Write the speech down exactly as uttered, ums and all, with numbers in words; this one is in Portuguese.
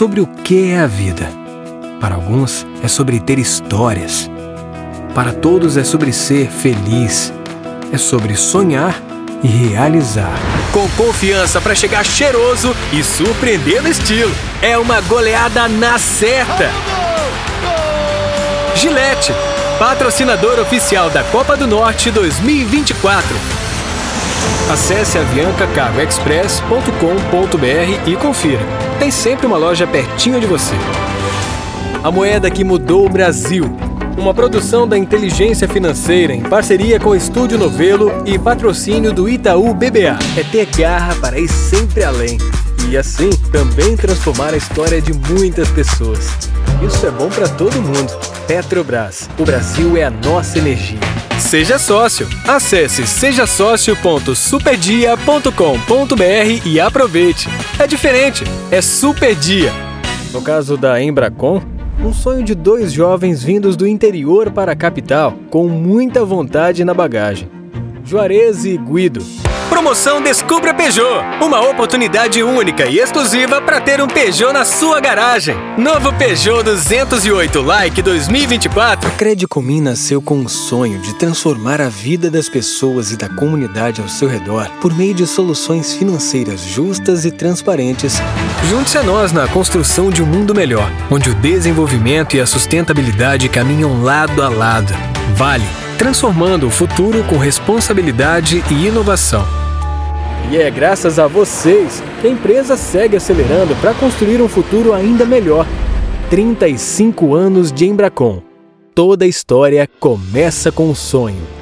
sobre o que é a vida. Para alguns, é sobre ter histórias. Para todos, é sobre ser feliz. É sobre sonhar e realizar. Com confiança para chegar cheiroso e surpreender no estilo. É uma goleada na certa. Gillette, patrocinador oficial da Copa do Norte dois mil e vinte e quatro. Acesse avianca cargo express ponto com ponto b r e confira. Tem sempre uma loja pertinho de você. A moeda que mudou o Brasil. Uma produção da Inteligência Financeira em parceria com o Estúdio Novelo e patrocínio do Itaú B B A. É ter garra para ir sempre além. E assim, também transformar a história de muitas pessoas. Isso é bom para todo mundo. Petrobras. O Brasil é a nossa energia. Seja sócio. Acesse seja sócio ponto superdia ponto com ponto b r e aproveite. É diferente. É Super Dia. No caso da Embracon, um sonho de dois jovens vindos do interior para a capital, com muita vontade na bagagem. Juarez e Guido. Promoção Descubra Peugeot. Uma oportunidade única e exclusiva para ter um Peugeot na sua garagem. Novo Peugeot duzentos e oito Like dois mil e vinte e quatro. A Credicomim nasceu com o sonho de transformar a vida das pessoas e da comunidade ao seu redor por meio de soluções financeiras justas e transparentes. Junte-se a nós na construção de um mundo melhor, onde o desenvolvimento e a sustentabilidade caminham lado a lado. Vale, transformando o futuro com responsabilidade e inovação. E é graças a vocês que a empresa segue acelerando para construir um futuro ainda melhor. trinta e cinco anos de Embracon. Toda história começa com um sonho.